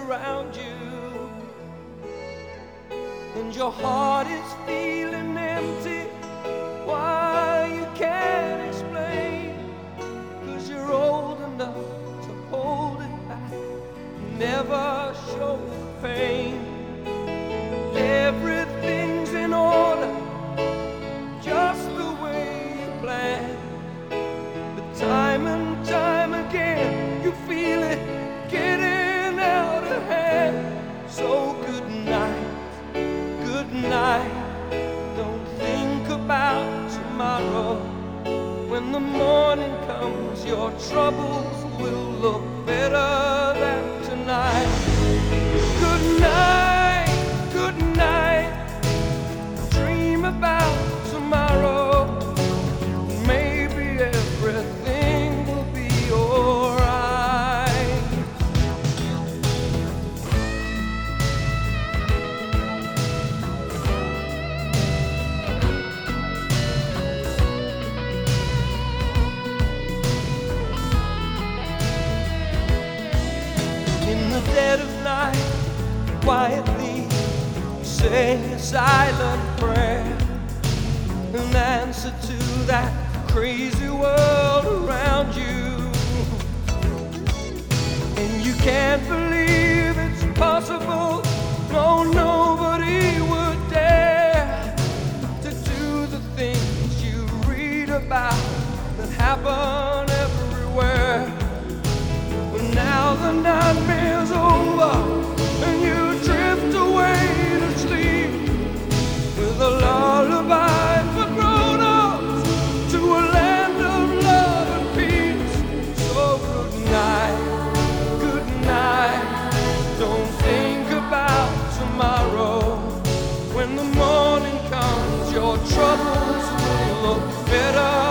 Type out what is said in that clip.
around you, and your heart is feeling empty. Why you can't explain, 'cause you're old enough to hold it back, never show the pain. Everything's in order, just the way you planned. But time and time again, you feel it getting out of hand. So good night, good night. Don't think about tomorrow. When the morning comes, your troubles will look better than tonight. Good night, good night. Dream about tomorrow. Maybe everything will be alright. In the dead of night, quietly say a silent prayer, an answer to that crazy world around you. And you can't believe it's possible. No, nobody would dare to do the things you read about that happen everywhere. But now the nightmare's over, and you drift away to sleep with a lullaby for grown-ups to a land of love and peace. So good night, good night. Don't think about tomorrow. When the morning comes, your troubles will look better